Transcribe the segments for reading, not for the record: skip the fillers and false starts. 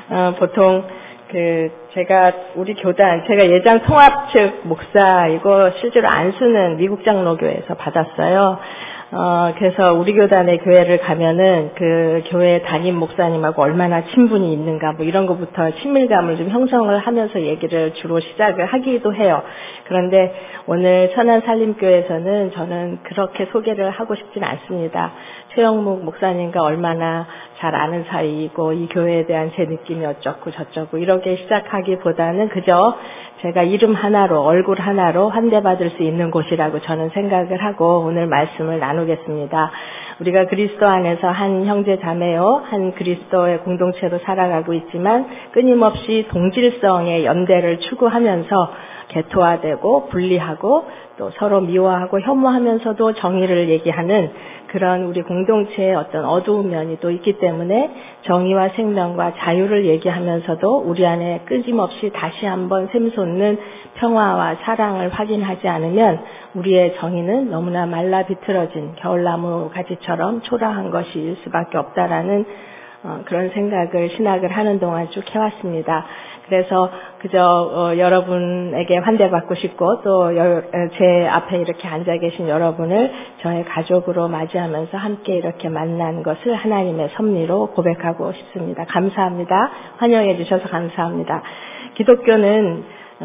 보통 제가 우리 교단, 제가 예장 통합 측 목사이고 실제로 안수는 미국 장로교회에서 받았어요. 그래서 우리 교단의 교회를 가면은 그 교회 담임 목사님하고 얼마나 친분이 있는가 뭐 이런 것부터 친밀감을 좀 형성을 하면서 얘기를 주로 시작을 하기도 해요. 그런데 오늘 천안살림교회에서는 저는 그렇게 소개를 하고 싶진 않습니다. 최영묵 목사님과 얼마나 잘 아는 사이이고 이 교회에 대한 제 느낌이 어쩌고 저쩌고 이렇게 시작하기보다는 그저 제가 이름 하나로 얼굴 하나로 환대받을 수 있는 곳이라고 저는 생각을 하고 오늘 말씀을 나누겠습니다. 우리가 그리스도 안에서 한 형제 자매요, 한 그리스도의 공동체로 살아가고 있지만 끊임없이 동질성의 연대를 추구하면서 개토화되고 분리하고 또 서로 미워하고 혐오하면서도 정의를 얘기하는 그런 우리 공동체의 어떤 어두운 면이 또 있기 때문에 정의와 생명과 자유를 얘기하면서도 우리 안에 끊임없이 다시 한번 샘솟는 평화와 사랑을 확인하지 않으면 우리의 정의는 너무나 말라 비틀어진 겨울나무 가지처럼 초라한 것일 수밖에 없다라는 그런 생각을 신학을 하는 동안 쭉 해왔습니다. 그래서 그저 여러분에게 환대받고 싶고 또 제 앞에 이렇게 앉아 계신 여러분을 저의 가족으로 맞이하면서 함께 이렇게 만난 것을 하나님의 섭리로 고백하고 싶습니다. 감사합니다. 환영해 주셔서 감사합니다. 기독교는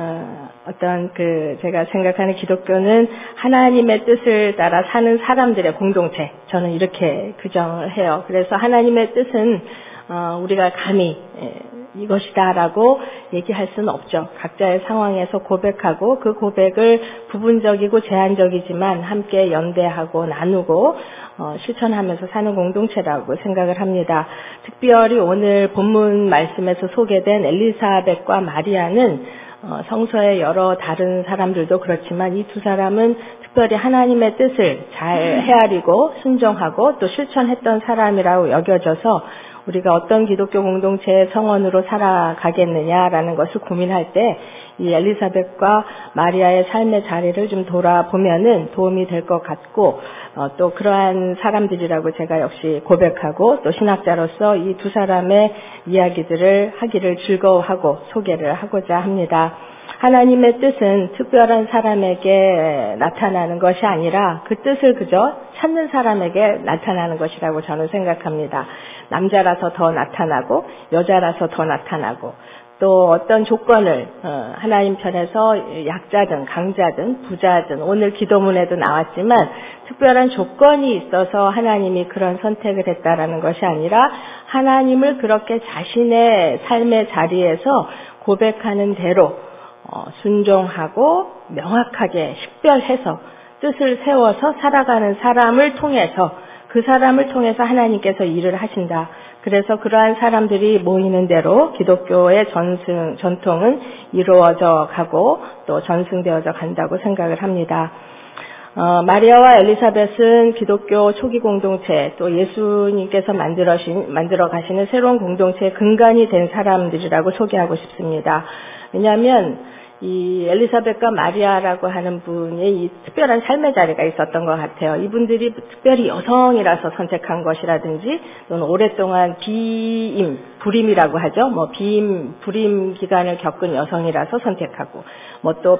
제가 생각하는 기독교는 하나님의 뜻을 따라 사는 사람들의 공동체. 저는 이렇게 규정을 해요. 그래서 하나님의 뜻은 우리가 감히 이것이다라고 얘기할 수는 없죠. 각자의 상황에서 고백하고 그 고백을 부분적이고 제한적이지만 함께 연대하고 나누고 실천하면서 사는 공동체라고 생각을 합니다. 특별히 오늘 본문 말씀에서 소개된 엘리사벳과 마리아는 성서의 여러 다른 사람들도 그렇지만 이 두 사람은 특별히 하나님의 뜻을 잘 헤아리고 순종하고 또 실천했던 사람이라고 여겨져서 우리가 어떤 기독교 공동체의 성원으로 살아가겠느냐라는 것을 고민할 때 이 엘리사벳과 마리아의 삶의 자리를 좀 돌아보면은 도움이 될 것 같고 또 그러한 사람들이라고 제가 역시 고백하고 또 신학자로서 이 두 사람의 이야기들을 하기를 즐거워하고 소개를 하고자 합니다. 하나님의 뜻은 특별한 사람에게 나타나는 것이 아니라 그 뜻을 그저 찾는 사람에게 나타나는 것이라고 저는 생각합니다. 남자라서 더 나타나고 여자라서 더 나타나고 또 어떤 조건을 하나님 편에서 약자든 강자든 부자든 오늘 기도문에도 나왔지만 특별한 조건이 있어서 하나님이 그런 선택을 했다라는 것이 아니라 하나님을 그렇게 자신의 삶의 자리에서 고백하는 대로 순종하고 명확하게 식별해서 뜻을 세워서 살아가는 사람을 통해서 그 사람을 통해서 하나님께서 일을 하신다. 그래서 그러한 사람들이 모이는 대로 기독교의 전통은 이루어져 가고 또 전승되어져 간다고 생각을 합니다. 마리아와 엘리사벳은 기독교 초기 공동체 또 예수님께서 만들어 가시는 새로운 공동체의 근간이 된 사람들이라고 소개하고 싶습니다. 왜냐하면 이 엘리사벳과 마리아라고 하는 분의 이 특별한 삶의 자리가 있었던 것 같아요. 이분들이 특별히 여성이라서 선택한 것이라든지 또는 오랫동안 불임이라고 하죠. 불임 기간을 겪은 여성이라서 선택하고 또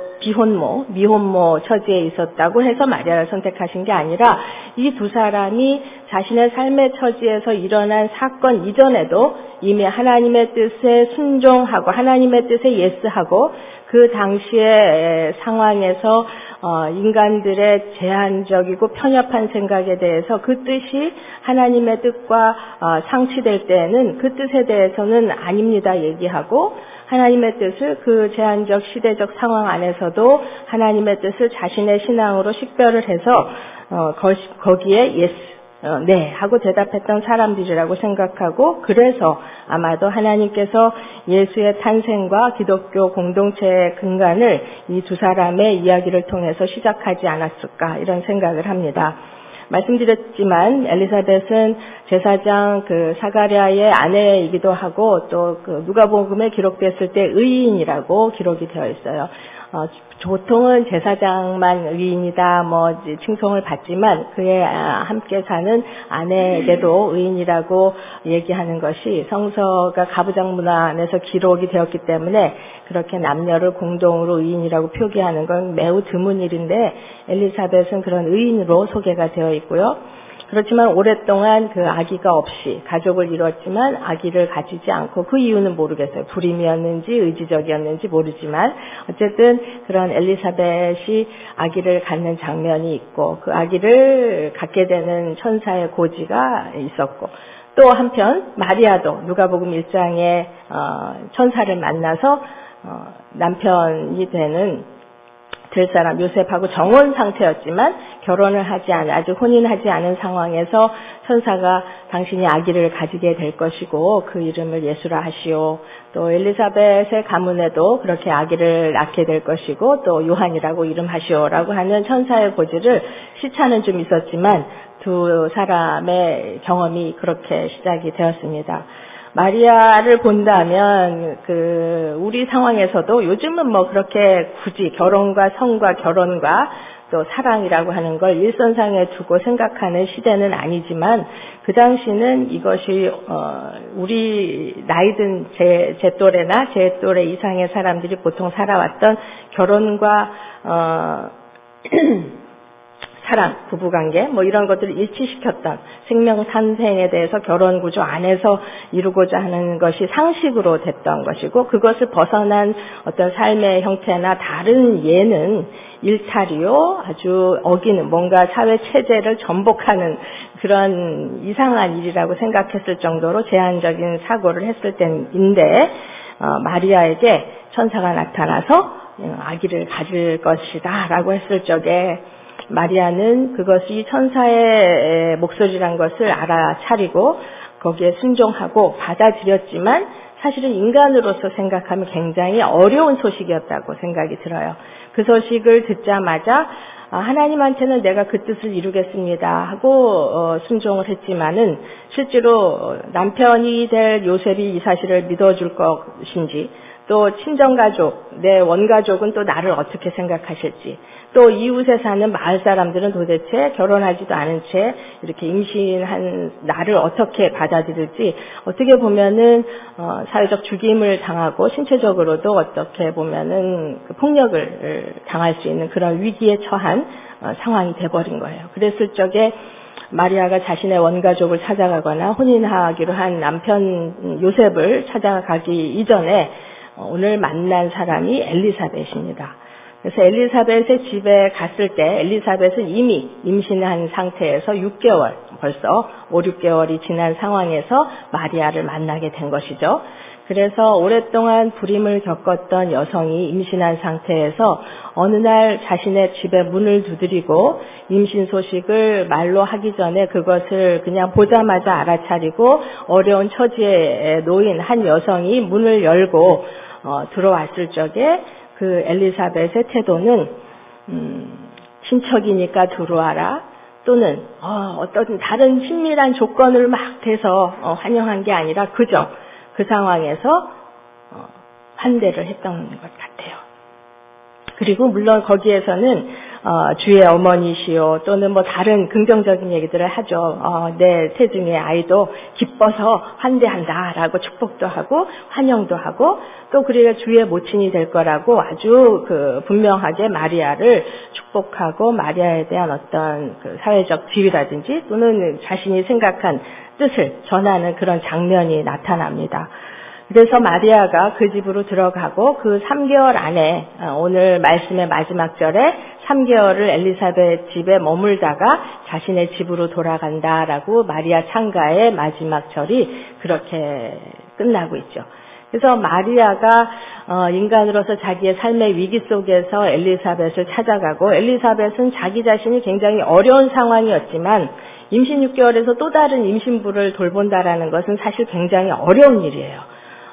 미혼모 처지에 있었다고 해서 마리아를 선택하신 게 아니라 이 두 사람이 자신의 삶의 처지에서 일어난 사건 이전에도 이미 하나님의 뜻에 순종하고 하나님의 뜻에 예스하고 그 당시의 상황에서 인간들의 제한적이고 편협한 생각에 대해서 그 뜻이 하나님의 뜻과 상치될 때에는 그 뜻에 대해서는 아닙니다 얘기하고 하나님의 뜻을 그 제한적 시대적 상황 안에서도 하나님의 뜻을 자신의 신앙으로 식별을 해서 거기에 예스 네 하고 대답했던 사람들이라고 생각하고 그래서 아마도 하나님께서 예수의 탄생과 기독교 공동체의 근간을 이 두 사람의 이야기를 통해서 시작하지 않았을까 이런 생각을 합니다. 말씀드렸지만 엘리사벳은 제사장 그 사가랴의 아내이기도 하고 또 그 누가복음에 기록됐을 때 의인이라고 기록이 되어 있어요. 보통은 제사장만 의인이다 뭐 칭송을 받지만 그에 함께 사는 아내에게도 의인이라고 얘기하는 것이 성서가 가부장 문화 안에서 기록이 되었기 때문에 그렇게 남녀를 공동으로 의인이라고 표기하는 건 매우 드문 일인데 엘리사벳은 그런 의인으로 소개가 되어 있고요. 그렇지만 오랫동안 그 아기가 없이 가족을 이뤘지만 아기를 가지지 않고 그 이유는 모르겠어요. 불임이었는지 의지적이었는지 모르지만 어쨌든 그런 엘리사벳이 아기를 갖는 장면이 있고 그 아기를 갖게 되는 천사의 고지가 있었고 또 한편 마리아도 누가복음 1장에 천사를 만나서 남편이 되는 될 사람 요셉하고 정혼 상태였지만 결혼을 하지 않은 아직 혼인하지 않은 상황에서 천사가 당신이 아기를 가지게 될 것이고 그 이름을 예수라 하시오. 또 엘리사벳의 가문에도 그렇게 아기를 낳게 될 것이고 또 요한이라고 이름하시오라고 하는 천사의 고지를 시차는 좀 있었지만 두 사람의 경험이 그렇게 시작이 되었습니다. 마리아를 본다면 우리 상황에서도 요즘은 뭐 그렇게 굳이 결혼과 성과 결혼과 또 사랑이라고 하는 걸 일선상에 두고 생각하는 시대는 아니지만 그 당시는 이것이 우리 나이든 제 또래나 제 또래 이상의 사람들이 보통 살아왔던 결혼과 사랑, 부부관계 뭐 이런 것들을 일치시켰던 생명 탄생에 대해서 결혼 구조 안에서 이루고자 하는 것이 상식으로 됐던 것이고 그것을 벗어난 어떤 삶의 형태나 다른 예는 일탈이요 아주 어기는 뭔가 사회 체제를 전복하는 그런 이상한 일이라고 생각했을 정도로 제한적인 사고를 했을 때인데 마리아에게 천사가 나타나서 아기를 가질 것이다 라고 했을 적에 마리아는 그것이 천사의 목소리란 것을 알아차리고 거기에 순종하고 받아들였지만 사실은 인간으로서 생각하면 굉장히 어려운 소식이었다고 생각이 들어요. 그 소식을 듣자마자 하나님한테는 내가 그 뜻을 이루겠습니다 하고 순종을 했지만은 실제로 남편이 될 요셉이 이 사실을 믿어줄 것인지 또 친정가족, 내 원가족은 또 나를 어떻게 생각하실지 또 이웃에 사는 마을 사람들은 도대체 결혼하지도 않은 채 이렇게 임신한 나를 어떻게 받아들일지 어떻게 보면은 사회적 죽임을 당하고 신체적으로도 어떻게 보면은 그 폭력을 당할 수 있는 그런 위기에 처한 상황이 돼버린 거예요. 그랬을 적에 마리아가 자신의 원가족을 찾아가거나 혼인하기로 한 남편 요셉을 찾아가기 이전에 오늘 만난 사람이 엘리사벳입니다. 그래서 엘리사벳의 집에 갔을 때 엘리사벳은 이미 임신한 상태에서 6개월, 벌써 5, 6개월이 지난 상황에서 마리아를 만나게 된 것이죠. 그래서 오랫동안 불임을 겪었던 여성이 임신한 상태에서 어느 날 자신의 집에 문을 두드리고 임신 소식을 말로 하기 전에 그것을 그냥 보자마자 알아차리고 어려운 처지에 놓인 한 여성이 문을 열고 들어왔을 적에 그 엘리사벳의 태도는 친척이니까 들어와라 또는 어떤 다른 친밀한 조건을 막 대서 환영한 게 아니라 그저 그 상황에서 환대를 했던 것 같아요. 그리고 물론 거기에서는 주의 어머니시오 또는 뭐 다른 긍정적인 얘기들을 하죠. 내 태중의 아이도 기뻐서 환대한다라고 축복도 하고 환영도 하고 또 그리고 주의 모친이 될 거라고 아주 분명하게 마리아를 축복하고 마리아에 대한 어떤 사회적 지위라든지 또는 자신이 생각한 뜻을 전하는 그런 장면이 나타납니다. 그래서 마리아가 그 집으로 들어가고 그 3개월 안에 오늘 말씀의 마지막 절에 3개월을 엘리사벳 집에 머물다가 자신의 집으로 돌아간다라고 마리아 창가의 마지막 절이 그렇게 끝나고 있죠. 그래서 마리아가 인간으로서 자기의 삶의 위기 속에서 엘리사벳을 찾아가고 엘리사벳은 자기 자신이 굉장히 어려운 상황이었지만 임신 6개월에서 또 다른 임신부를 돌본다라는 것은 사실 굉장히 어려운 일이에요.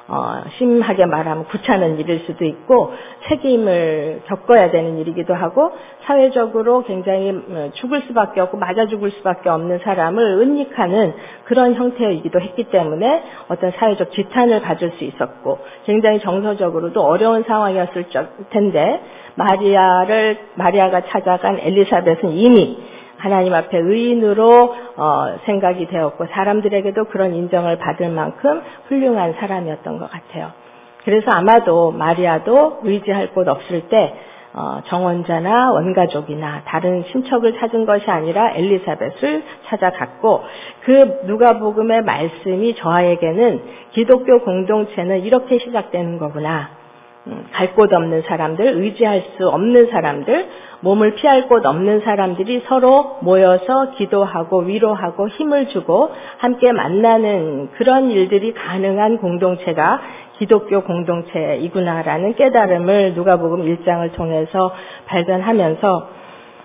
심하게 말하면 구차는 일일 수도 있고 책임을 겪어야 되는 일이기도 하고 사회적으로 굉장히 죽을 수밖에 없고 맞아 죽을 수밖에 없는 사람을 은닉하는 그런 형태이기도 했기 때문에 어떤 사회적 지탄을 받을 수 있었고 굉장히 정서적으로도 어려운 상황이었을 텐데 마리아가 찾아간 엘리사벳은 이미 하나님 앞에 의인으로 생각이 되었고 사람들에게도 그런 인정을 받을 만큼 훌륭한 사람이었던 것 같아요. 그래서 아마도 마리아도 의지할 곳 없을 때 정원자나 원가족이나 다른 친척을 찾은 것이 아니라 엘리사벳을 찾아갔고 그 누가복음의 말씀이 저에게는 기독교 공동체는 이렇게 시작되는 거구나. 갈 곳 없는 사람들, 의지할 수 없는 사람들, 몸을 피할 곳 없는 사람들이 서로 모여서 기도하고 위로하고 힘을 주고 함께 만나는 그런 일들이 가능한 공동체가 기독교 공동체이구나라는 깨달음을 누가복음 1장을 통해서 발견하면서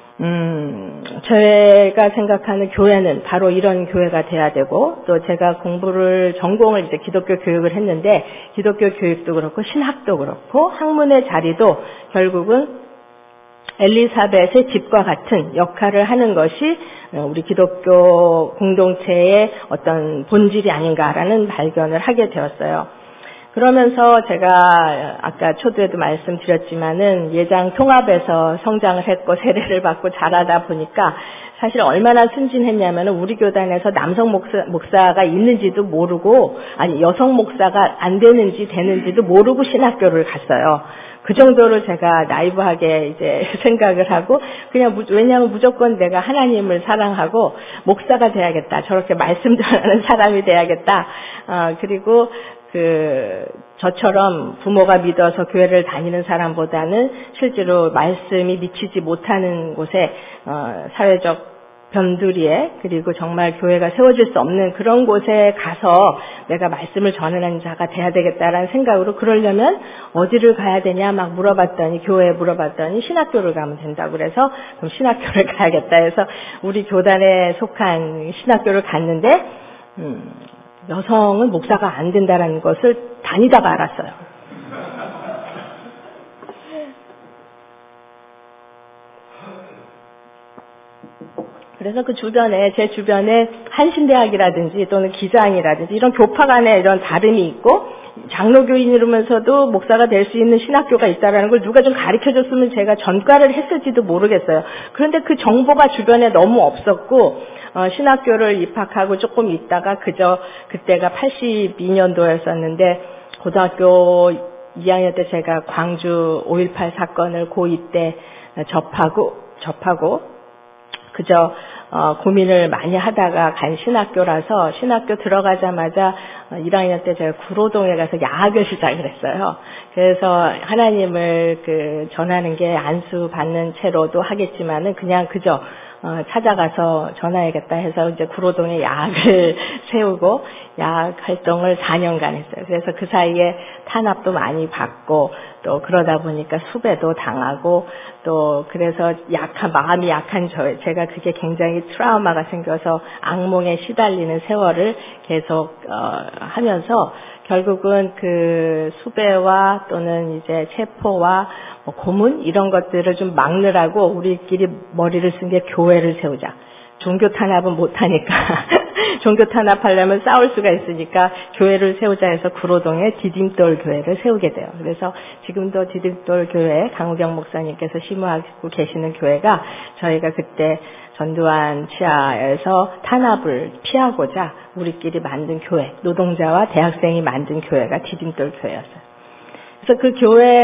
제가 생각하는 교회는 바로 이런 교회가 돼야 되고 또 제가 전공을 이제 기독교 교육을 했는데 기독교 교육도 그렇고 신학도 그렇고 학문의 자리도 결국은 엘리사벳의 집과 같은 역할을 하는 것이 우리 기독교 공동체의 어떤 본질이 아닌가라는 발견을 하게 되었어요. 그러면서 제가 아까 초두에도 말씀드렸지만은 예장 통합에서 성장을 했고 세례를 받고 자라다 보니까 사실 얼마나 순진했냐면은 우리 교단에서 남성 목사가 있는지도 모르고 아니 여성 목사가 안 되는지도 모르고 신학교를 갔어요. 그 정도로 제가 나이브하게 이제 생각을 하고 왜냐하면 무조건 내가 하나님을 사랑하고 목사가 돼야겠다. 저렇게 말씀 전하는 사람이 돼야겠다. 그리고 저처럼 부모가 믿어서 교회를 다니는 사람보다는 실제로 말씀이 미치지 못하는 곳에, 사회적 변두리에, 그리고 정말 교회가 세워질 수 없는 그런 곳에 가서 내가 말씀을 전하는 자가 돼야 되겠다라는 생각으로 그러려면 어디를 가야 되냐 막 교회에 물어봤더니 신학교를 가면 된다고 그래서 그럼 신학교를 가야겠다 해서 우리 교단에 속한 신학교를 갔는데, 여성은 목사가 안 된다라는 것을 다니다가 알았어요. 그래서 제 주변에 한신대학이라든지 또는 기장이라든지 이런 교파 간에 이런 다름이 있고 장로교인이면서도 목사가 될 수 있는 신학교가 있다라는 걸 누가 좀 가르쳐줬으면 제가 전과를 했을지도 모르겠어요. 그런데 그 정보가 주변에 너무 없었고 신학교를 입학하고 조금 있다가 그때가 82년도였었는데 고등학교 2학년 때 제가 광주 5.18 사건을 고2 때 접하고 고민을 많이 하다가 간 신학교라서 신학교 들어가자마자 1학년 때 제가 구로동에 가서 야학을 시작을 했어요. 그래서 하나님을 전하는 게 안수 받는 채로도 하겠지만은 그냥 찾아가서 전화해야겠다 해서 이제 구로동에 야학을 세우고 야학 활동을 4년간 했어요. 그래서 그 사이에 탄압도 많이 받고 또 그러다 보니까 수배도 당하고 또 그래서 마음이 약한 제가 그게 굉장히 트라우마가 생겨서 악몽에 시달리는 세월을 계속 하면서 결국은 그 수배와 또는 이제 체포와 고문 이런 것들을 좀 막느라고 우리끼리 머리를 쓴 게 교회를 세우자. 종교 탄압은 못하니까 종교 탄압하려면 싸울 수가 있으니까 교회를 세우자 해서 구로동에 디딤돌 교회를 세우게 돼요. 그래서 지금도 디딤돌 교회 강우경 목사님께서 심우하고 계시는 교회가 저희가 그때 전두환 치하에서 탄압을 피하고자 우리끼리 만든 교회, 노동자와 대학생이 만든 교회가 디딤돌 교회였어요. 그래서 그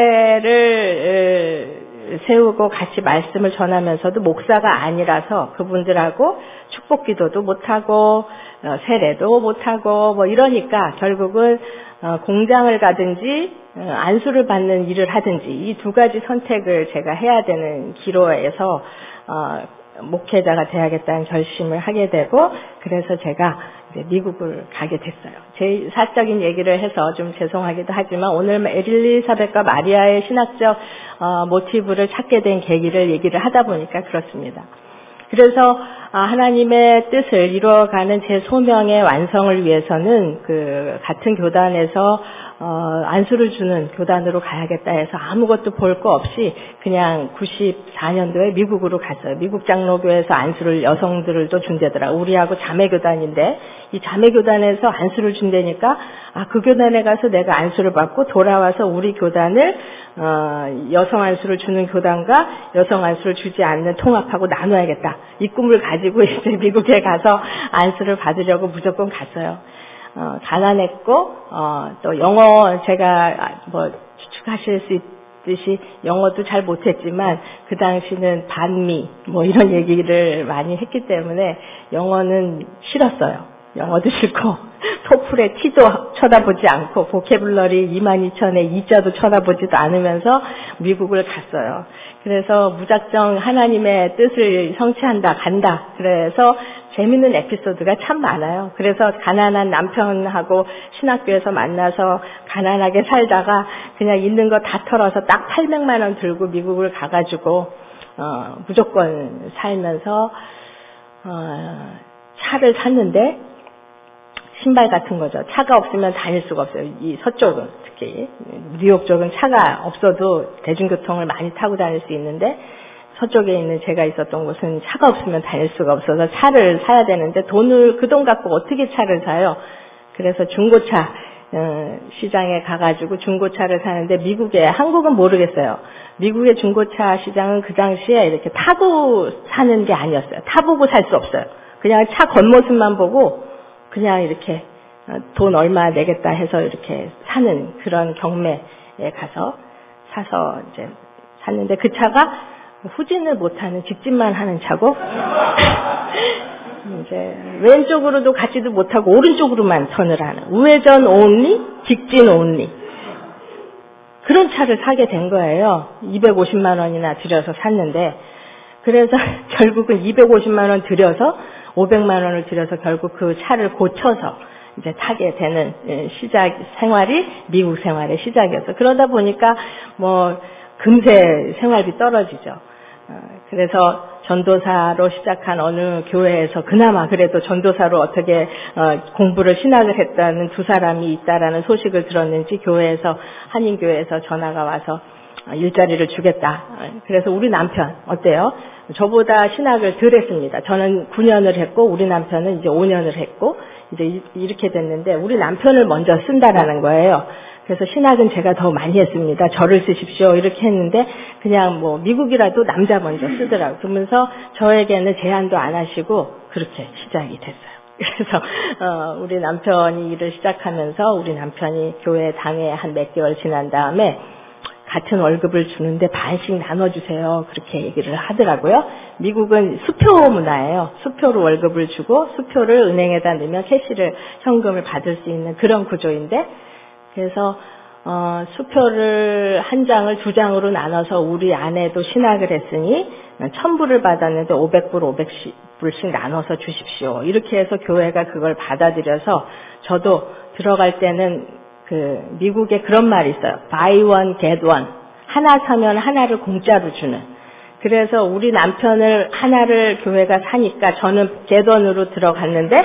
교회를 세우고 같이 말씀을 전하면서도 목사가 아니라서 그분들하고 축복기도도 못하고 세례도 못하고 이러니까 결국은 공장을 가든지 안수를 받는 일을 하든지 이 두 가지 선택을 제가 해야 되는 기로에서 목회자가 돼야겠다는 결심을 하게 되고 그래서 제가 이제 미국을 가게 됐어요. 제 사적인 얘기를 해서 좀 죄송하기도 하지만 오늘 엘리사벳과 마리아의 신학적 모티브를 찾게 된 계기를 얘기를 하다 보니까 그렇습니다. 그래서 하나님의 뜻을 이루어가는 제 소명의 완성을 위해서는 같은 교단에서 안수를 주는 교단으로 가야겠다 해서 아무것도 볼 거 없이 그냥 94년도에 미국으로 갔어요. 미국 장로교에서 안수를 여성들도 준대더라. 우리하고 자매교단인데 이 자매교단에서 안수를 준다니까 그 교단에 가서 내가 안수를 받고 돌아와서 우리 교단을 여성 안수를 주는 교단과 여성 안수를 주지 않는 통합하고 나눠야겠다. 이 꿈을 가지고 이제 미국에 가서 안수를 받으려고 무조건 갔어요. 가난했고 또 영어 제가 뭐 추측하실 수 있듯이 영어도 잘 못했지만 그 당시는 반미 뭐 이런 얘기를 많이 했기 때문에 영어는 싫었어요. 영어도 싫고 토플에 T도 쳐다보지 않고 보캐블러리 22,000에 2자도 쳐다보지도 않으면서 미국을 갔어요. 그래서 무작정 하나님의 뜻을 성취한다 간다. 그래서 재밌는 에피소드가 참 많아요. 그래서 가난한 남편하고 신학교에서 만나서 가난하게 살다가 그냥 있는 거 다 털어서 딱 800만 원 들고 미국을 가가지고 무조건 살면서 차를 샀는데 신발 같은 거죠. 차가 없으면 다닐 수가 없어요. 이 서쪽은 특히 뉴욕 쪽은 차가 없어도 대중교통을 많이 타고 다닐 수 있는데 서쪽에 있는 제가 있었던 곳은 차가 없으면 다닐 수가 없어서 차를 사야 되는데 그 돈 갖고 어떻게 차를 사요? 그래서 중고차 시장에 가가지고 중고차를 사는데 한국은 모르겠어요. 미국의 중고차 시장은 그 당시에 이렇게 타고 사는 게 아니었어요. 타보고 살 수 없어요. 그냥 차 겉모습만 보고 그냥 이렇게 돈 얼마 내겠다 해서 이렇게 사는 그런 경매에 가서 사서 이제 샀는데 그 차가 후진을 못하는 직진만 하는 차고 이제 왼쪽으로도 가지도 못하고 오른쪽으로만 턴을 하는 우회전 온리, 직진 온리 그런 차를 사게 된 거예요. 250만 원이나 들여서 샀는데 그래서 결국은 250만 원 들여서 500만 원을 들여서 결국 그 차를 고쳐서 이제 타게 되는 생활이 미국 생활의 시작이었어요. 그러다 보니까 뭐 금세 생활비 떨어지죠. 그래서 전도사로 시작한 어느 교회에서 그나마 그래도 전도사로 어떻게 공부를 신학을 했다는 두 사람이 있다라는 소식을 들었는지 교회에서 한인교회에서 전화가 와서 일자리를 주겠다. 그래서 우리 남편 어때요? 저보다 신학을 덜 했습니다. 저는 9년을 했고 우리 남편은 이제 5년을 했고 이제 이렇게 됐는데 우리 남편을 먼저 쓴다라는 거예요. 그래서 신학은 제가 더 많이 했습니다. 저를 쓰십시오. 이렇게 했는데 그냥 뭐 미국이라도 남자 먼저 쓰더라고요. 그러면서 저에게는 제한도 안 하시고 그렇게 시작이 됐어요. 그래서 우리 남편이 일을 시작하면서 우리 남편이 교회 당회 한 몇 개월 지난 다음에 같은 월급을 주는데 반씩 나눠주세요. 그렇게 얘기를 하더라고요. 미국은 수표 문화예요. 수표로 월급을 주고 수표를 은행에다 넣으면 현금을 받을 수 있는 그런 구조인데 그래서 수표를 한 장을 두 장으로 나눠서 우리 아내도 신학을 했으니 1,000불을 받았는데 500불씩 나눠서 주십시오. 이렇게 해서 교회가 그걸 받아들여서 저도 들어갈 때는 미국에 그런 말이 있어요. Buy one, get one. 하나 사면 하나를 공짜로 주는. 그래서 우리 남편을 하나를 교회가 사니까 저는 get one으로 들어갔는데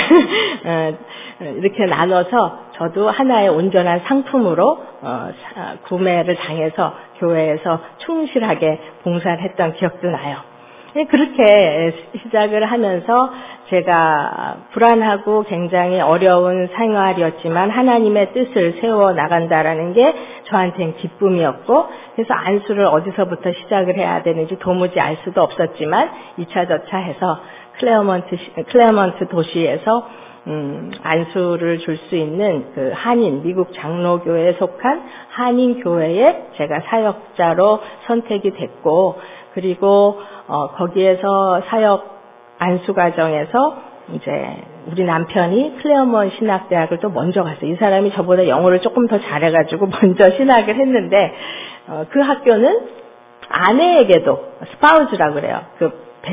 이렇게 나눠서 저도 하나의 온전한 상품으로 구매를 당해서 교회에서 충실하게 봉사를 했던 기억도 나요. 그렇게 시작을 하면서 제가 불안하고 굉장히 어려운 생활이었지만 하나님의 뜻을 세워 나간다라는 게 저한테는 기쁨이었고 그래서 안수를 어디서부터 시작을 해야 되는지 도무지 알 수도 없었지만 2차 저차 해서 클레어먼트 도시에서 안수를 줄 수 있는 그 미국 장로교회에 속한 한인교회에 제가 사역자로 선택이 됐고 그리고 거기에서 사역 안수 과정에서 이제 우리 남편이 클레어먼트 신학대학을 또 먼저 갔어요. 이 사람이 저보다 영어를 조금 더 잘해가지고 먼저 신학을 했는데 그 학교는 아내에게도 스파우즈라고 그래요. 그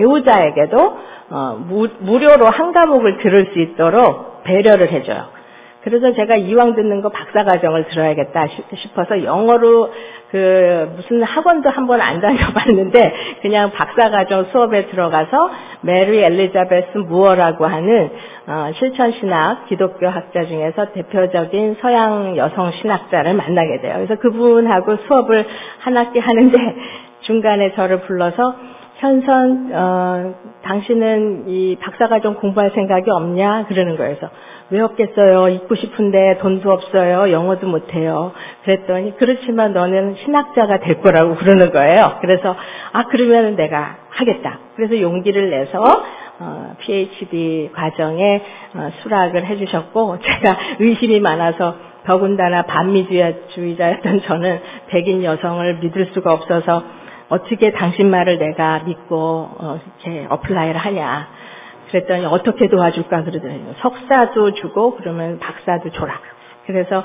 배우자에게도 무료로 한 과목을 들을 수 있도록 배려를 해줘요. 그래서 제가 이왕 듣는 거 박사과정을 들어야겠다 싶어서 영어로 무슨 학원도 한번 안 다녀봤는데 그냥 박사과정 수업에 들어가서 메리 엘리자베스 무어라고 하는 실천신학 기독교 학자 중에서 대표적인 서양 여성 신학자를 만나게 돼요. 그래서 그분하고 수업을 한 학기 하는데 중간에 저를 불러서 현선 당신은 이 박사과정 공부할 생각이 없냐 그러는 거예요. 그래서 왜 없겠어요. 있고 싶은데 돈도 없어요. 영어도 못해요. 그랬더니 그렇지만 너는 신학자가 될 거라고 그러는 거예요. 그래서 그러면 내가 하겠다. 그래서 용기를 내서 PhD 과정에 수락을 해주셨고 제가 의심이 많아서 더군다나 반미주의자였던 저는 백인 여성을 믿을 수가 없어서 어떻게 당신 말을 내가 믿고 이렇게 어플라이를 하냐. 그랬더니 어떻게 도와줄까 그러더라고요. 석사도 주고 그러면 박사도 줘라. 그래서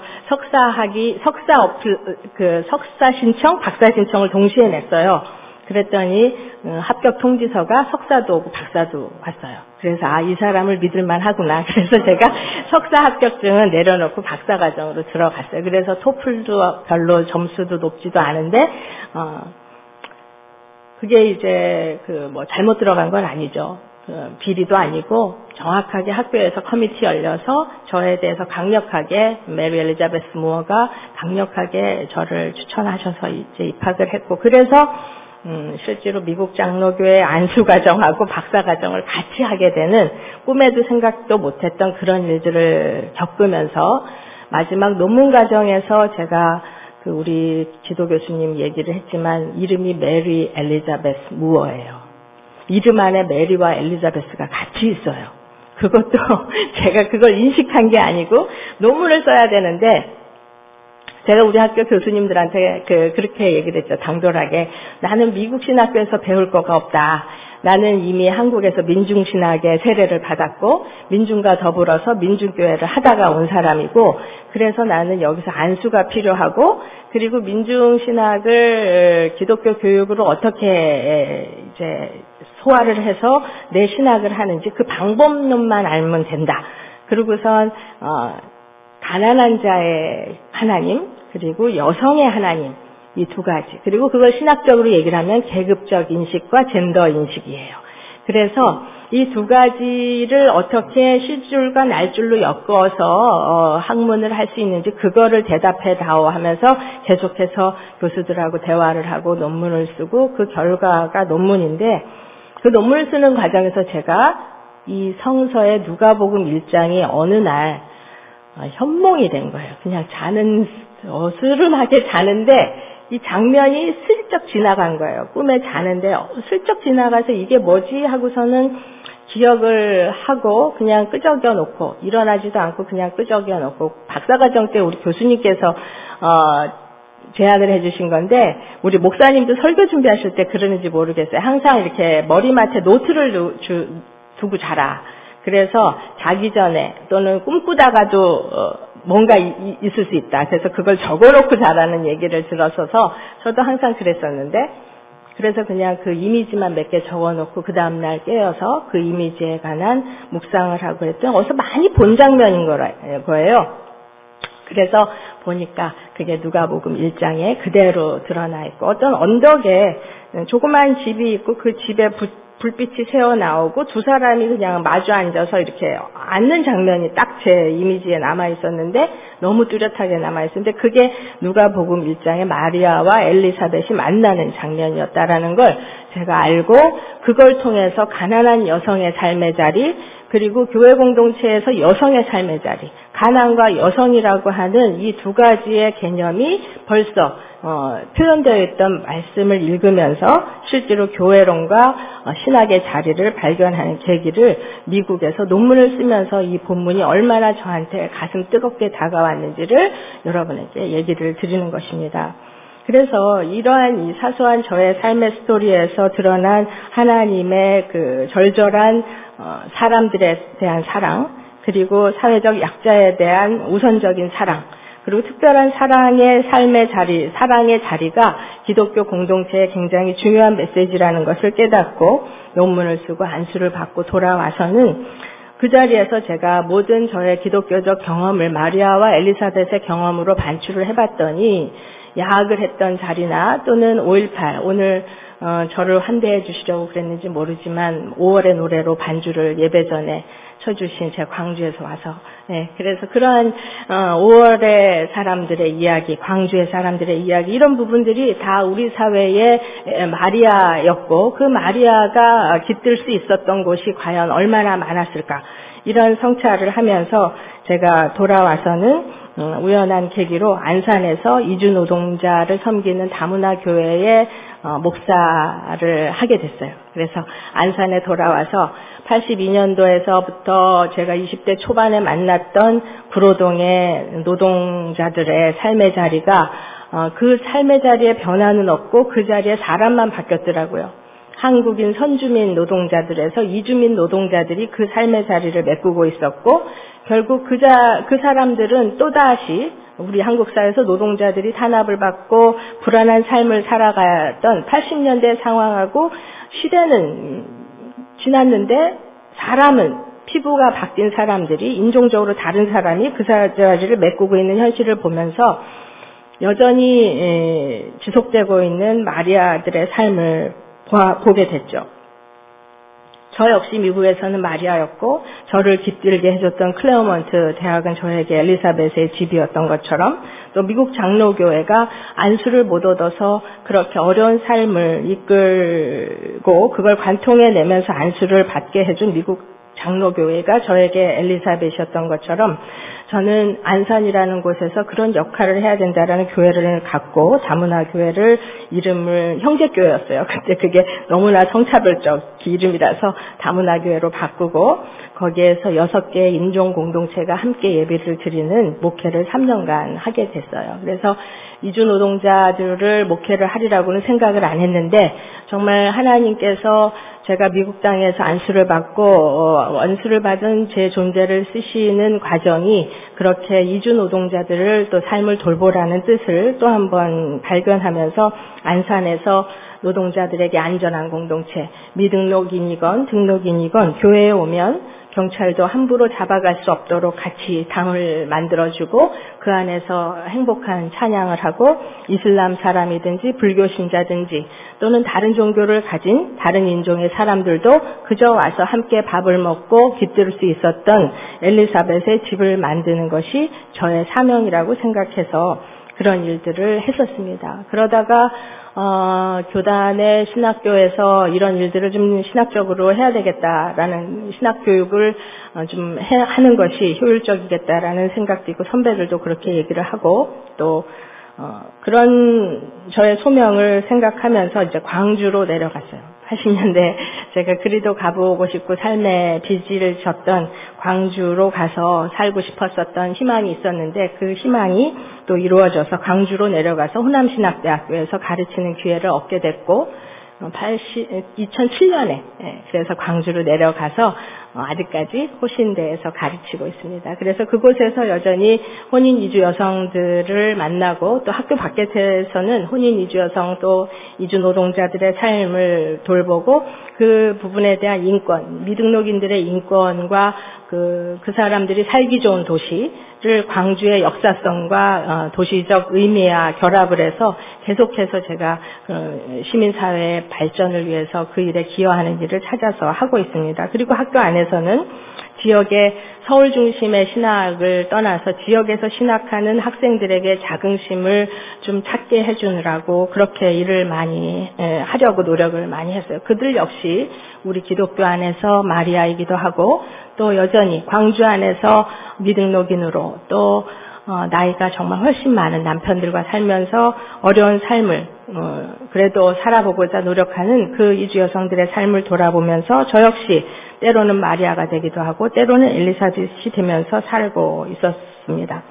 석사 신청, 박사 신청을 동시에 냈어요. 그랬더니 합격 통지서가 석사도 오고 박사도 왔어요. 그래서 이 사람을 믿을만 하구나. 그래서 제가 석사 합격증은 내려놓고 박사 과정으로 들어갔어요. 그래서 토플도 별로 점수도 높지도 않은데 그게 이제 잘못 들어간 건 아니죠. 비리도 아니고 정확하게 학교에서 커미티 열려서 저에 대해서 강력하게 메리 엘리자베스 무어가 강력하게 저를 추천하셔서 이제 입학을 했고 그래서 실제로 미국 장로교회 안수과정하고 박사과정을 같이 하게 되는 꿈에도 생각도 못했던 그런 일들을 겪으면서 마지막 논문 과정에서 제가 우리 지도 교수님 얘기를 했지만 이름이 메리 엘리자베스 무어예요. 이름 안에 메리와 엘리자베스가 같이 있어요. 그것도 제가 그걸 인식한 게 아니고 논문을 써야 되는데 제가 우리 학교 교수님들한테 그렇게 얘기를 했죠. 당돌하게. 나는 미국 신학교에서 배울 거가 없다. 나는 이미 한국에서 민중신학의 세례를 받았고 민중과 더불어서 민중교회를 하다가 온 사람이고 그래서 나는 여기서 안수가 필요하고 그리고 민중신학을 기독교 교육으로 어떻게 이제 소화를 해서 내 신학을 하는지 그 방법론만 알면 된다. 그리고선 가난한 자의 하나님 그리고 여성의 하나님 이 두 가지 그리고 그걸 신학적으로 얘기를 하면 계급적 인식과 젠더 인식이에요. 그래서 이 두 가지를 어떻게 실줄과 날줄로 엮어서 학문을 할 수 있는지 그거를 대답해 다오 하면서 계속해서 교수들하고 대화를 하고 논문을 쓰고 그 결과가 논문인데 그 논문을 쓰는 과정에서 제가 이 성서의 누가복음 1장이 어느 날 현몽이 된 거예요. 그냥 어스름하게 자는데 이 장면이 슬쩍 지나간 거예요. 꿈에 자는데 슬쩍 지나가서 이게 뭐지 하고서는 기억을 하고 그냥 끄적여 놓고 일어나지도 않고 그냥 끄적여 놓고 박사과정 때 우리 교수님께서 제안을 해주신 건데 우리 목사님도 설교 준비하실 때 그러는지 모르겠어요. 항상 이렇게 머리맡에 노트를 두고 자라. 그래서 자기 전에 또는 꿈꾸다가도 뭔가 있을 수 있다. 그래서 그걸 적어놓고 자라는 얘기를 들었어서 저도 항상 그랬었는데 그래서 그냥 그 이미지만 몇 개 적어놓고 그 다음날 깨어서 그 이미지에 관한 묵상을 하고 했더니 어디서 많이 본 장면인 거예요. 그래서 보니까 그게 누가복음 1장에 그대로 드러나 있고 어떤 언덕에 조그만 집이 있고 그 집에 불빛이 새어 나오고 두 사람이 그냥 마주 앉아서 이렇게 앉는 장면이 딱 제 이미지에 남아 있었는데 너무 뚜렷하게 남아 있었는데 그게 누가복음 1장에 마리아와 엘리사벳이 만나는 장면이었다라는 걸 제가 알고 그걸 통해서 가난한 여성의 삶의 자리 그리고 교회 공동체에서 여성의 삶의 자리 가난과 여성이라고 하는 이 두 가지의 개념이 벌써 표현되어 있던 말씀을 읽으면서 실제로 교회론과 신학의 자리를 발견하는 계기를 미국에서 논문을 쓰면서 이 본문이 얼마나 저한테 가슴 뜨겁게 다가왔는지를 여러분에게 얘기를 드리는 것입니다. 그래서 이러한 이 사소한 저의 삶의 스토리에서 드러난 하나님의 그 절절한 사람들에 대한 사랑 그리고 사회적 약자에 대한 우선적인 사랑 그리고 특별한 사랑의 삶의 자리, 사랑의 자리가 기독교 공동체에 굉장히 중요한 메시지라는 것을 깨닫고 논문을 쓰고 안수를 받고 돌아와서는 그 자리에서 제가 모든 저의 기독교적 경험을 마리아와 엘리사벳의 경험으로 반출을 해봤더니 야학을 했던 자리나 또는 5.18 오늘 저를 환대해 주시려고 그랬는지 모르지만 5월의 노래로 반주를 예배 전에 쳐주신 제 광주에서 와서 그래서 그러한 5월의 사람들의 이야기, 광주의 사람들의 이야기 이런 부분들이 다 우리 사회의 마리아였고 그 마리아가 깃들 수 있었던 곳이 과연 얼마나 많았을까 이런 성찰을 하면서 제가 돌아와서는 우연한 계기로 안산에서 이주 노동자를 섬기는 다문화 교회의 목사를 하게 됐어요. 그래서 안산에 돌아와서 82년도에서부터 제가 20대 초반에 만났던 구로동의 노동자들의 삶의 자리가 그 삶의 자리에 변화는 없고 그 자리에 사람만 바뀌었더라고요. 한국인 선주민 노동자들에서 이주민 노동자들이 그 삶의 자리를 메꾸고 있었고 결국 그 사람들은 또다시 우리 한국 사회에서 노동자들이 탄압을 받고 불안한 삶을 살아갔던 80년대 상황하고 시대는 지났는데 사람은 피부가 바뀐 사람들이 인종적으로 다른 사람이 그 자리를 메꾸고 있는 현실을 보면서 여전히 지속되고 있는 마리아들의 삶을 보게 됐죠. 저 역시 미국에서는 마리아였고 저를 깃들게 해줬던 클레어먼트 대학은 저에게 엘리사벳의 집이었던 것처럼 또 미국 장로교회가 안수를 못 얻어서 그렇게 어려운 삶을 이끌고 그걸 관통해내면서 안수를 받게 해준 미국 장로교회가 저에게 엘리사벳이었던 것처럼 저는 안산이라는 곳에서 그런 역할을 해야 된다라는 교회를 갖고 다문화 교회를 이름을 형제교회였어요. 근데 그게 너무나 성차별적 이름이라서 다문화 교회로 바꾸고 거기에서 6개의 인종 공동체가 함께 예배를 드리는 목회를 3년간 하게 됐어요. 그래서 이주 노동자들을 목회를 하리라고는 생각을 안 했는데 정말 하나님께서 제가 미국 땅에서 안수를 받고 원수를 받은 제 존재를 쓰시는 과정이 그렇게 이주 노동자들을 또 삶을 돌보라는 뜻을 또 한 번 발견하면서 안산에서 노동자들에게 안전한 공동체, 미등록인이건 등록인이건 교회에 오면 경찰도 함부로 잡아갈 수 없도록 같이 당을 만들어주고 그 안에서 행복한 찬양을 하고 이슬람 사람이든지 불교 신자든지 또는 다른 종교를 가진 다른 인종의 사람들도 그저 와서 함께 밥을 먹고 깃들 수 있었던 엘리사벳의 집을 만드는 것이 저의 사명이라고 생각해서 그런 일들을 했었습니다. 그러다가 교단의 신학교에서 이런 일들을 좀 신학적으로 해야 되겠다라는 신학교육을 좀 하는 것이 효율적이겠다라는 생각도 있고 선배들도 그렇게 얘기를 하고 또 그런 저의 소명을 생각하면서 이제 광주로 내려갔어요. 80년대 제가 그리도 가보고 싶고 삶의 빚을 졌던 광주로 가서 살고 싶었었던 희망이 있었는데 그 희망이 또 이루어져서 광주로 내려가서 호남신학대학교에서 가르치는 기회를 얻게 됐고 2007년에 그래서 광주로 내려가서 아직까지 호신대에서 가르치고 있습니다. 그래서 그곳에서 여전히 혼인 이주 여성들을 만나고 또 학교 밖에서는 혼인 이주 여성 또 이주 노동자들의 삶을 돌보고 그 부분에 대한 인권, 미등록인들의 인권과 그 사람들이 살기 좋은 도시를 광주의 역사성과 도시적 의미와 결합을 해서 계속해서 제가 시민사회의 발전을 위해서 그 일에 기여하는 일을 찾아서 하고 있습니다. 그리고 학교 안에서는 지역의 서울 중심의 신학을 떠나서 지역에서 신학하는 학생들에게 자긍심을 좀 찾게 해주느라고 그렇게 일을 많이 하려고 노력을 많이 했어요. 그들 역시 우리 기독교 안에서 마리아이기도 하고 또 여전히 광주 안에서 미등록인으로 또 나이가 정말 훨씬 많은 남편들과 살면서 어려운 삶을 그래도 살아보고자 노력하는 그 이주 여성들의 삶을 돌아보면서 저 역시 때로는 마리아가 되기도 하고 때로는 엘리사벳이 되면서 살고 있었습니다.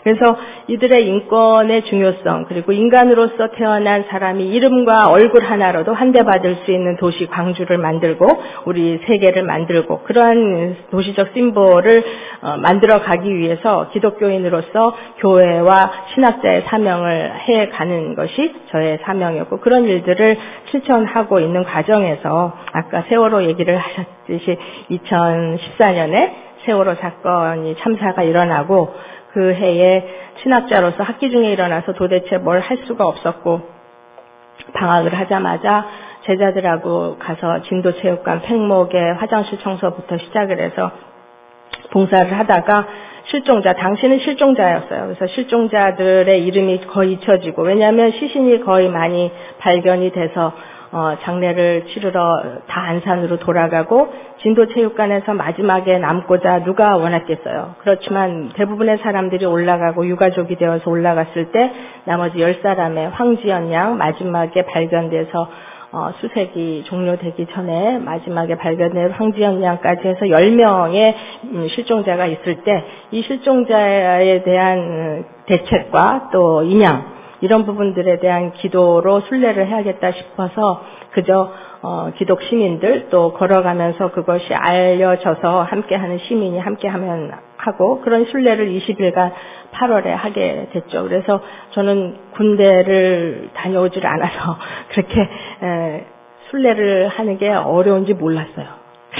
그래서 이들의 인권의 중요성, 그리고 인간으로서 태어난 사람이 이름과 얼굴 하나로도 환대받을 수 있는 도시 광주를 만들고 우리 세계를 만들고 그러한 도시적 심볼을 만들어 가기 위해서 기독교인으로서 교회와 신학자의 사명을 해가는 것이 저의 사명이었고, 그런 일들을 실천하고 있는 과정에서 아까 세월호 얘기를 하셨듯이 2014년에 세월호 사건이 참사가 일어나고 그 해에 신학자로서 학기 중에 일어나서 도대체 뭘 할 수가 없었고, 방학을 하자마자 제자들하고 가서 진도체육관 팽목에 화장실 청소부터 시작을 해서 봉사를 하다가 당시는 실종자였어요. 그래서 실종자들의 이름이 거의 잊혀지고, 왜냐하면 시신이 거의 많이 발견이 돼서 장례를 치르러 다 안산으로 돌아가고, 진도체육관에서 마지막에 남고자 누가 원했겠어요. 그렇지만 대부분의 사람들이 올라가고 유가족이 되어서 올라갔을 때 나머지 10사람의 황지연 양 마지막에 발견돼서 수색이 종료되기 전에 마지막에 발견된 황지연 양까지 해서 10명의 실종자가 있을 때 이 실종자에 대한 대책과 또 인양, 이런 부분들에 대한 기도로 순례를 해야겠다 싶어서 그저 기독 시민들 또 걸어가면서 그것이 알려져서 함께하는 시민이 함께하면 하고, 그런 순례를 20일간 8월에 하게 됐죠. 그래서 저는 군대를 다녀오질 않아서 그렇게 순례를 하는 게 어려운지 몰랐어요.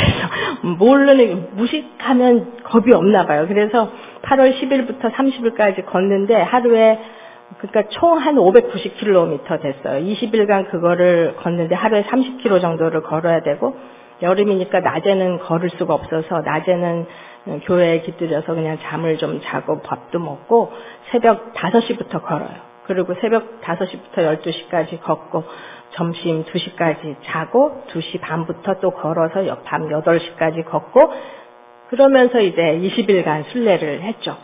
그래서 무식하면 겁이 없나 봐요. 그래서 8월 10일부터 30일까지 걷는데 하루에, 그러니까 총 한 590km 됐어요. 20일간 그거를 걷는데 하루에 30km 정도를 걸어야 되고, 여름이니까 낮에는 걸을 수가 없어서 낮에는 교회에 깃들여서 그냥 잠을 좀 자고 밥도 먹고 새벽 5시부터 걸어요. 그리고 새벽 5시부터 12시까지 걷고 점심 2시까지 자고 2시 반부터 또 걸어서 밤 8시까지 걷고, 그러면서 이제 20일간 순례를 했죠.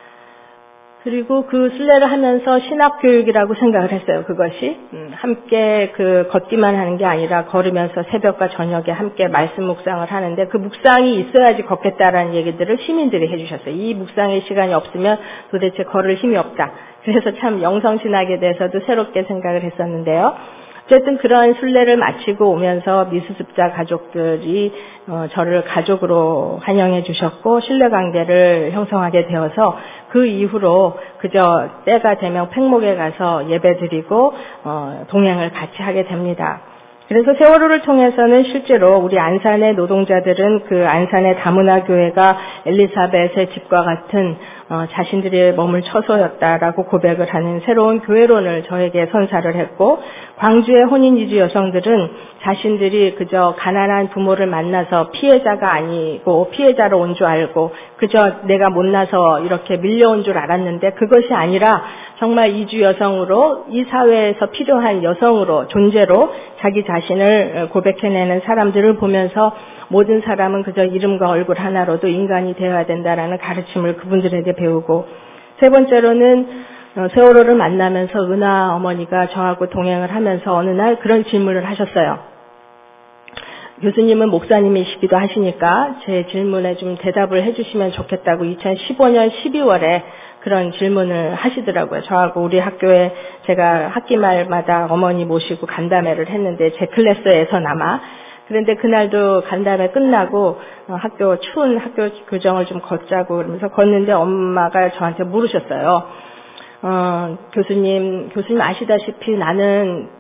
그리고 그 순례를 하면서 신학교육이라고 생각을 했어요. 그것이 함께 걷기만 하는 게 아니라 걸으면서 새벽과 저녁에 함께 말씀 묵상을 하는데, 그 묵상이 있어야지 걷겠다라는 얘기들을 시민들이 해주셨어요. 이 묵상의 시간이 없으면 도대체 걸을 힘이 없다. 그래서 참 영성신학에 대해서도 새롭게 생각을 했었는데요. 어쨌든 그러한 순례를 마치고 오면서 미수습자 가족들이 저를 가족으로 환영해 주셨고 신뢰관계를 형성하게 되어서 그 이후로 그저 때가 되면 팽목에 가서 예배드리고 동행을 같이 하게 됩니다. 그래서 세월호를 통해서는 실제로 우리 안산의 노동자들은 그 안산의 다문화 교회가 엘리사벳의 집과 같은 자신들의 몸을 처소였다라고 고백을 하는 새로운 교회론을 저에게 선사를 했고, 광주의 혼인이주 여성들은 자신들이 그저 가난한 부모를 만나서 피해자가 아니고 피해자로 온 줄 알고 그저 내가 못나서 이렇게 밀려온 줄 알았는데, 그것이 아니라 정말 이주 여성으로 이 사회에서 필요한 여성으로 존재로 자기 자신을 고백해내는 사람들을 보면서 모든 사람은 그저 이름과 얼굴 하나로도 인간이 되어야 된다라는 가르침을 그분들에게 배우고, 세 번째로는 세월호를 만나면서 은하 어머니가 저하고 동행을 하면서 어느 날 그런 질문을 하셨어요. 교수님은 목사님이시기도 하시니까 제 질문에 좀 대답을 해주시면 좋겠다고 2015년 12월에 그런 질문을 하시더라고요. 저하고 우리 학교에 제가 학기 말마다 어머니 모시고 간담회를 했는데 제 클래스에서나마. 그런데 그날도 간담회 끝나고 추운 학교 교정을 좀 걷자고 그러면서 걷는데 엄마가 저한테 물으셨어요. 교수님 아시다시피 나는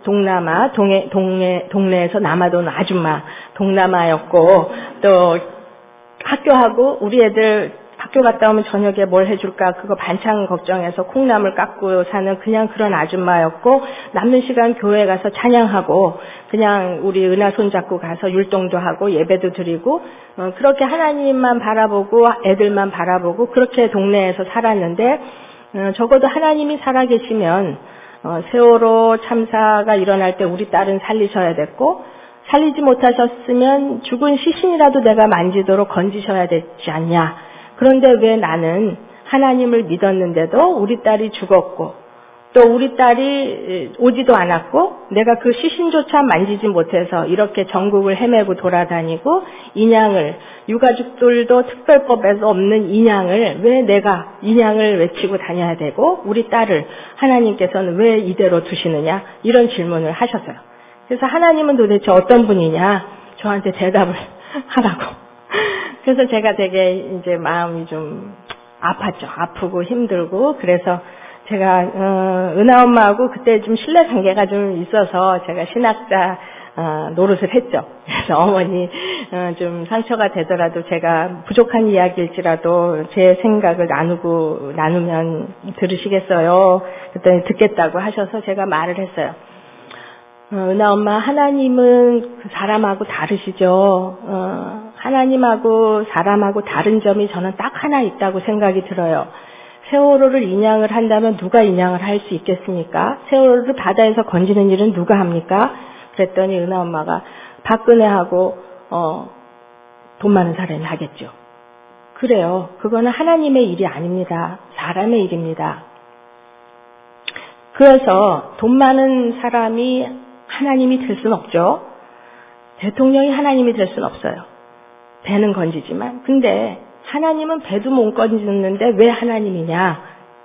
동네에서 남아도는 아줌마, 동남아였고, 또 학교하고 우리 애들 학교 갔다 오면 저녁에 뭘 해줄까 그거 반찬 걱정해서 콩나물 깎고 사는 그냥 그런 아줌마였고, 남는 시간 교회 가서 찬양하고 그냥 우리 은하 손잡고 가서 율동도 하고 예배도 드리고 그렇게 하나님만 바라보고 애들만 바라보고 그렇게 동네에서 살았는데, 적어도 하나님이 살아계시면 세월호 참사가 일어날 때 우리 딸은 살리셔야 됐고, 살리지 못하셨으면 죽은 시신이라도 내가 만지도록 건지셔야 되지 않냐. 그런데 왜 나는 하나님을 믿었는데도 우리 딸이 죽었고 또 우리 딸이 오지도 않았고 내가 그 시신조차 만지지 못해서 이렇게 전국을 헤매고 돌아다니고 인양을 유가족들도 특별법에서 없는 인양을 왜 내가 인양을 외치고 다녀야 되고 우리 딸을 하나님께서는 왜 이대로 두시느냐 이런 질문을 하셨어요. 그래서 하나님은 도대체 어떤 분이냐 저한테 대답을 하라고. 그래서 제가 되게 이제 마음이 좀 아팠죠. 아프고 힘들고 그래서 제가 은하 엄마하고 그때 좀 신뢰 관계가 좀 있어서 제가 신학자 노릇을 했죠. 그래서 어머니 좀 상처가 되더라도 제가 부족한 이야기일지라도 제 생각을 나누면 들으시겠어요? 그랬더니 듣겠다고 하셔서 제가 말을 했어요. 은하 엄마, 하나님은 사람하고 다르시죠. 하나님하고 사람하고 다른 점이 저는 딱 하나 있다고 생각이 들어요. 세월호를 인양을 한다면 누가 인양을 할 수 있겠습니까? 세월호를 바다에서 건지는 일은 누가 합니까? 그랬더니 은하 엄마가 박근혜하고 돈 많은 사람이 하겠죠. 그래요. 그거는 하나님의 일이 아닙니다. 사람의 일입니다. 그래서 돈 많은 사람이 하나님이 될 수는 없죠. 대통령이 하나님이 될 수는 없어요. 배는 건지지만. 근데 하나님은 배도 못 건지는데 왜 하나님이냐?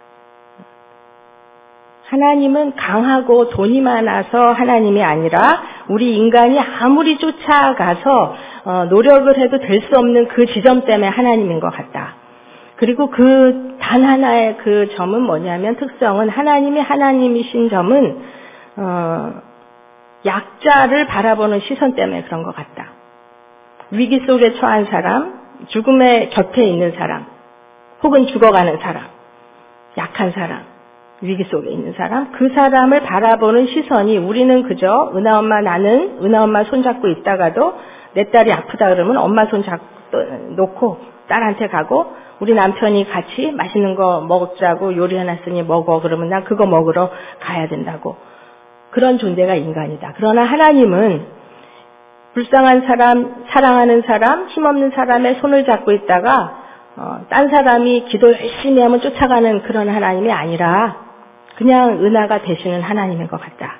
하나님은 강하고 돈이 많아서 하나님이 아니라 우리 인간이 아무리 쫓아가서 노력을 해도 될 수 없는 그 지점 때문에 하나님인 것 같다. 그리고 그 단 하나의 그 점은 뭐냐면 특성은 하나님이 하나님이신 점은 약자를 바라보는 시선 때문에 그런 것 같다. 위기 속에 처한 사람, 죽음의 곁에 있는 사람, 혹은 죽어가는 사람, 약한 사람, 위기 속에 있는 사람, 그 사람을 바라보는 시선이 우리는 그저 은하 엄마 나는 은하 엄마 손잡고 있다가도 내 딸이 아프다 그러면 엄마 손잡고 놓고 딸한테 가고 우리 남편이 같이 맛있는 거 먹자고 요리해놨으니 먹어 그러면 난 그거 먹으러 가야 된다고. 그런 존재가 인간이다. 그러나 하나님은 불쌍한 사람, 사랑하는 사람, 힘없는 사람의 손을 잡고 있다가 딴 사람이 기도 열심히 하면 쫓아가는 그런 하나님이 아니라 그냥 은하가 되시는 하나님인 것 같다.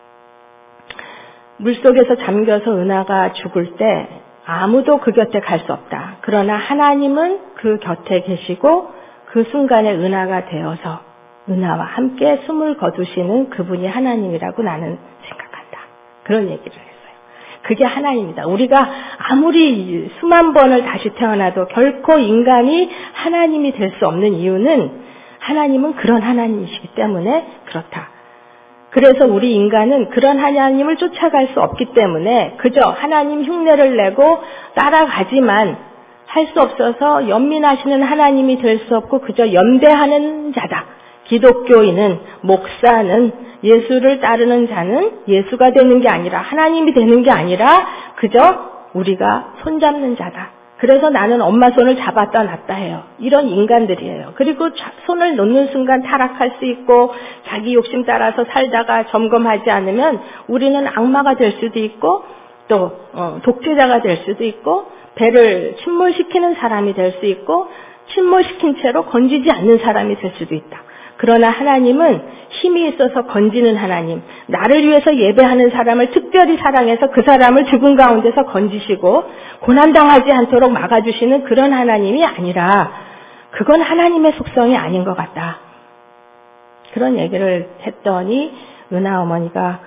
물속에서 잠겨서 은하가 죽을 때 아무도 그 곁에 갈 수 없다. 그러나 하나님은 그 곁에 계시고 그 순간에 은하가 되어서 은하와 함께 숨을 거두시는 그분이 하나님이라고 나는 생각한다. 그런 얘기를 했어요. 그게 하나님이다. 우리가 아무리 수만 번을 다시 태어나도 결코 인간이 하나님이 될 수 없는 이유는 하나님은 그런 하나님이시기 때문에 그렇다. 그래서 우리 인간은 그런 하나님을 쫓아갈 수 없기 때문에 그저 하나님 흉내를 내고 따라가지만 할 수 없어서 연민하시는 하나님이 될 수 없고 그저 연대하는 자다. 기독교인은, 목사는, 예수를 따르는 자는 예수가 되는 게 아니라 하나님이 되는 게 아니라 그저 우리가 손잡는 자다. 그래서 나는 엄마 손을 잡았다 놨다 해요. 이런 인간들이에요. 그리고 손을 놓는 순간 타락할 수 있고 자기 욕심 따라서 살다가 점검하지 않으면 우리는 악마가 될 수도 있고 또 독재자가 될 수도 있고 배를 침몰시키는 사람이 될 수 있고 침몰시킨 채로 건지지 않는 사람이 될 수도 있다. 그러나 하나님은 힘이 있어서 건지는 하나님, 나를 위해서 예배하는 사람을 특별히 사랑해서 그 사람을 죽은 가운데서 건지시고 고난당하지 않도록 막아주시는 그런 하나님이 아니라 그건 하나님의 속성이 아닌 것 같다. 그런 얘기를 했더니 은하 어머니가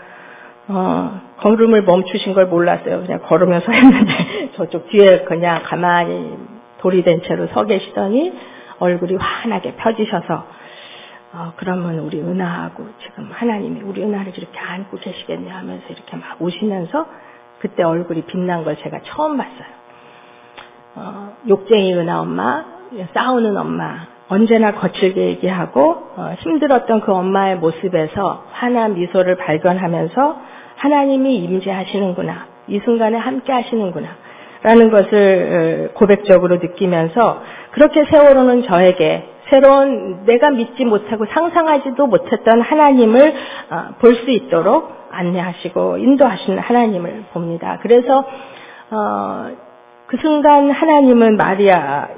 걸음을 멈추신 걸 몰랐어요. 그냥 걸으면서 했는데 저쪽 뒤에 그냥 가만히 돌이 된 채로 서 계시더니 얼굴이 환하게 펴지셔서 그러면 우리 은하하고 지금 하나님이 우리 은하를 이렇게 안고 계시겠냐 하면서 이렇게 막 우시면서 그때 얼굴이 빛난 걸 제가 처음 봤어요. 욕쟁이 은하 엄마, 싸우는 엄마, 언제나 거칠게 얘기하고 힘들었던 그 엄마의 모습에서 환한 미소를 발견하면서 하나님이 임재하시는구나, 이 순간에 함께 하시는구나 라는 것을 고백적으로 느끼면서 그렇게 세월호는 저에게 새로운 내가 믿지 못하고 상상하지도 못했던 하나님을 볼 수 있도록 안내하시고 인도하시는 하나님을 봅니다. 그래서 그 순간 하나님은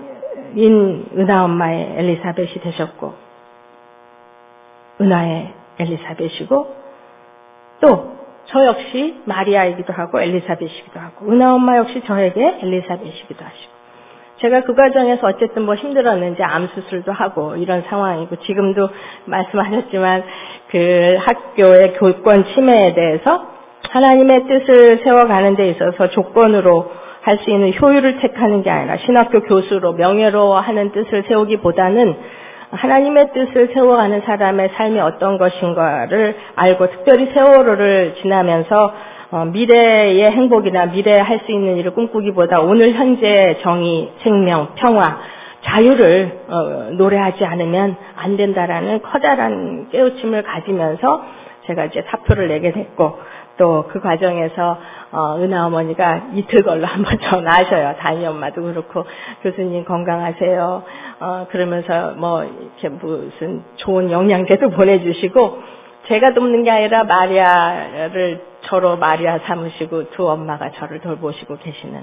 마리아인 은하 엄마의 엘리사벳이 되셨고 은하의 엘리사벳이고 또 저 역시 마리아이기도 하고 엘리사벳이기도 하고 은하 엄마 역시 저에게 엘리사벳이기도 하시고 제가 그 과정에서 어쨌든 뭐 힘들었는지 암 수술도 하고 이런 상황이고 지금도 말씀하셨지만 그 학교의 교권 침해에 대해서 하나님의 뜻을 세워가는 데 있어서 조건으로 할 수 있는 효율을 택하는 게 아니라 신학교 교수로 명예로 하는 뜻을 세우기보다는 하나님의 뜻을 세워가는 사람의 삶이 어떤 것인가를 알고 특별히 세월호를 지나면서 미래의 행복이나 미래에 할 수 있는 일을 꿈꾸기보다 오늘 현재 정의, 생명, 평화, 자유를 노래하지 않으면 안 된다라는 커다란 깨우침을 가지면서 제가 이제 사표를 내게 됐고 또 그 과정에서 은하 어머니가 이틀 걸로 한번 전화하셔요. 다니 엄마도 그렇고 교수님 건강하세요. 그러면서 뭐 이렇게 무슨 좋은 영양제도 보내주시고 제가 돕는 게 아니라 마리아를 저로 마리아 삼으시고 두 엄마가 저를 돌보시고 계시는.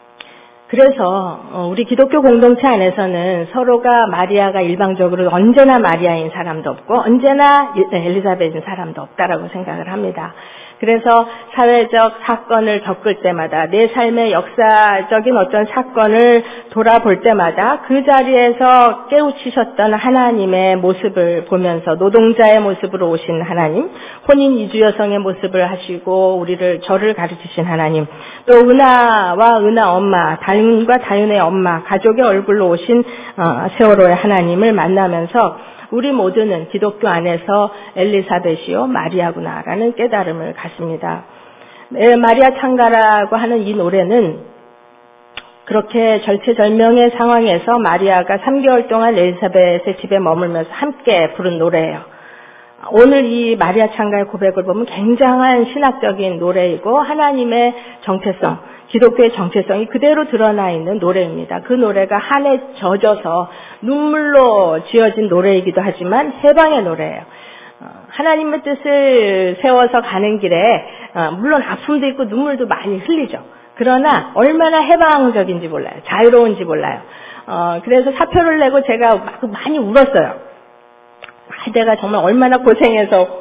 그래서 우리 기독교 공동체 안에서는 서로가 마리아가 일방적으로 언제나 마리아인 사람도 없고 언제나 엘리사벳인 사람도 없다라고 생각을 합니다. 그래서 사회적 사건을 겪을 때마다 내 삶의 역사적인 어떤 사건을 돌아볼 때마다 그 자리에서 깨우치셨던 하나님의 모습을 보면서 노동자의 모습으로 오신 하나님, 혼인 이주 여성의 모습을 하시고 저를 가르치신 하나님, 또 은하와 은하 엄마, 다윤과 다윤의 엄마, 가족의 얼굴로 오신 세월호의 하나님을 만나면서 우리 모두는 기독교 안에서 엘리사벳이요 마리아구나라는 깨달음을 갖습니다. 마리아 창가라고 하는 이 노래는 그렇게 절체절명의 상황에서 마리아가 3개월 동안 엘리사벳의 집에 머물면서 함께 부른 노래예요. 오늘 이 마리아 창가의 고백을 보면 굉장한 신학적인 노래이고 하나님의 정체성, 기독교의 정체성이 그대로 드러나 있는 노래입니다. 그 노래가 한에 젖어서 눈물로 지어진 노래이기도 하지만 해방의 노래예요. 하나님의 뜻을 세워서 가는 길에 물론 아픔도 있고 눈물도 많이 흘리죠. 그러나 얼마나 해방적인지 몰라요. 자유로운지 몰라요. 그래서 사표를 내고 제가 많이 울었어요. 내가 정말 얼마나 고생해서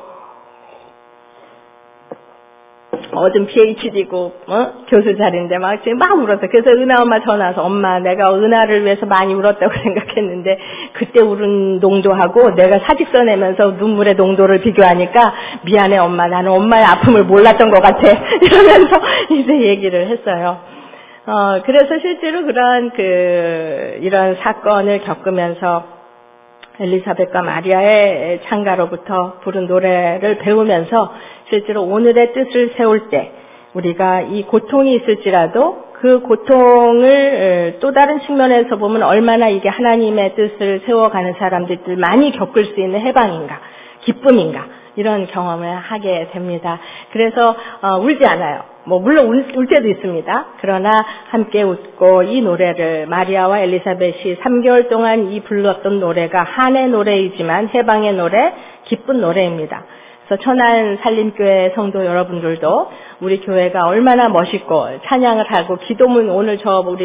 어든 PhD고 교수 자리인데 막 울었어요. 그래서 은하 엄마 전화 와서 엄마 내가 은하를 위해서 많이 울었다고 생각했는데 그때 울은 농도하고 내가 사직서 내면서 눈물의 농도를 비교하니까 미안해 엄마 나는 엄마의 아픔을 몰랐던 것 같아 이러면서 이제 얘기를 했어요. 그래서 실제로 이런 사건을 겪으면서 엘리사벳과 마리아의 창가로부터 부른 노래를 배우면서 실제로 오늘의 뜻을 세울 때 우리가 이 고통이 있을지라도 그 고통을 또 다른 측면에서 보면 얼마나 이게 하나님의 뜻을 세워가는 사람들이 많이 겪을 수 있는 해방인가, 기쁨인가 이런 경험을 하게 됩니다. 그래서 울지 않아요. 물론 울 때도 있습니다. 그러나 함께 웃고 이 노래를 마리아와 엘리사벳이 3개월 동안 이 불렀던 노래가 한의 노래이지만 해방의 노래, 기쁜 노래입니다. 그래서 천안 살림교회 성도 여러분들도 우리 교회가 얼마나 멋있고 찬양을 하고 기도문 오늘 우리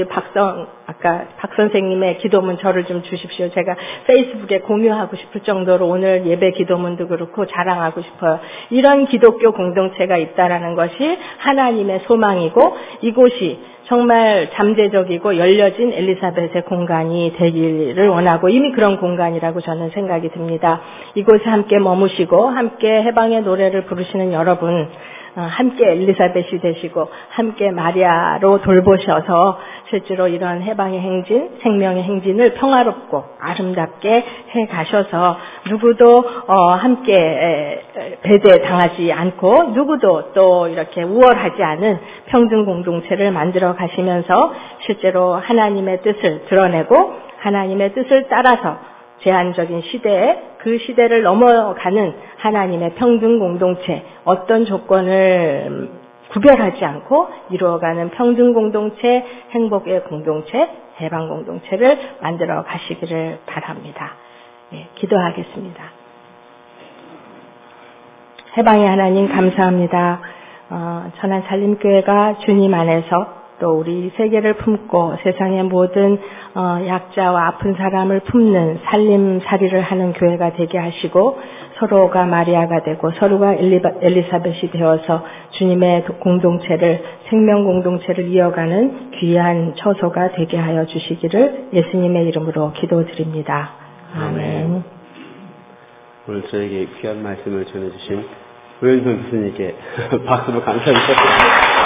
박 선생님의 기도문 저를 좀 주십시오. 제가 페이스북에 공유하고 싶을 정도로 오늘 예배 기도문도 그렇고 자랑하고 싶어요. 이런 기독교 공동체가 있다라는 것이 하나님의 소망이고 이곳이 정말 잠재적이고 열려진 엘리사벳의 공간이 되기를 원하고 이미 그런 공간이라고 저는 생각이 듭니다. 이곳에 함께 머무시고 함께 해방의 노래를 부르시는 여러분 함께 엘리사벳이 되시고 함께 마리아로 돌보셔서 실제로 이런 해방의 행진, 생명의 행진을 평화롭고 아름답게 해가셔서 누구도 함께 배제당하지 않고 누구도 또 이렇게 우월하지 않은 평등 공동체를 만들어 가시면서 실제로 하나님의 뜻을 드러내고 하나님의 뜻을 따라서 제한적인 시대에 그 시대를 넘어가는 하나님의 평등 공동체, 어떤 조건을 구별하지 않고 이루어가는 평등 공동체, 행복의 공동체, 해방 공동체를 만들어 가시기를 바랍니다. 기도하겠습니다. 해방의 하나님 감사합니다. 천안 살림교회가 주님 안에서 또 우리 세계를 품고 세상의 모든 약자와 아픈 사람을 품는 살림살이를 하는 교회가 되게 하시고 서로가 마리아가 되고 서로가 엘리사벳이 되어서 주님의 공동체를 생명 공동체를 이어가는 귀한 처소가 되게 하여 주시기를 예수님의 이름으로 기도드립니다. 아멘. 오늘 저에게 귀한 말씀을 전해주신 우현선 교수님께 박수로 감사드립니다.